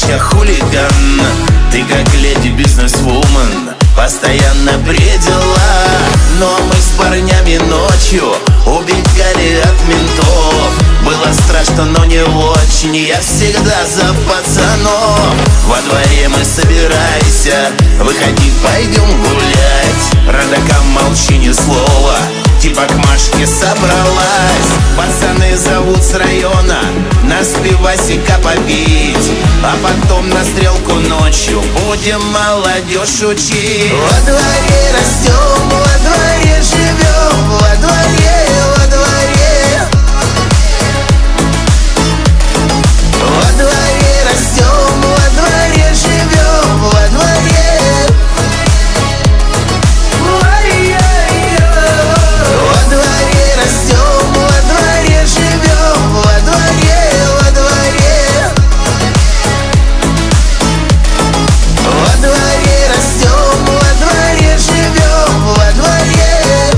я хулиган. Ты как леди бизнесвумен, постоянно при делах. Но мы с парнями ночью убегали от ментов. Было страшно, но не очень, я всегда за пацанов. Во дворе мы собирайся, выходи, пойдем гулять. Родакам молчи ни слова, типа к Машке собралась. Пацаны зовут с района нас пивасика попить, а потом на стрелку ночью будем молодежь учить. Во дворе растем, во дворе живем, во дворе, во дворе. Во дворе растем, во дворе живем, во дворе. Во дворе растем, во дворе живем, во дворе, во дворе. Во дворе растем, во дворе живем, во дворе.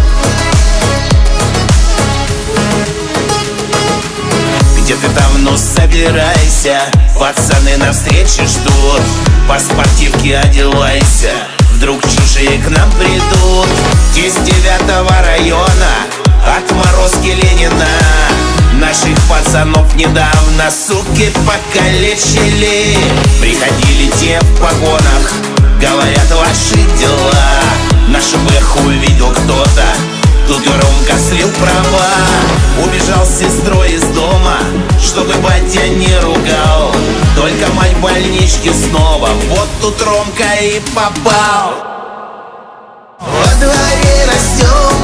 Где ты там, ну собирайся, пацаны навстречу ждут. По спортивке одевайся, вдруг чужие к нам придут. Из 9-го района, отморозки Ленина. Наших пацанов недавно суки покалечили. Приходили те в погонах, говорят, ваши дела. Нашу бэху увидел кто-то, тут громко слил права. Убежал с сестрой из дома, чтобы батя не ругал. Только мать в больничке снова, вот тут Ромка и попал. Во дворе растем,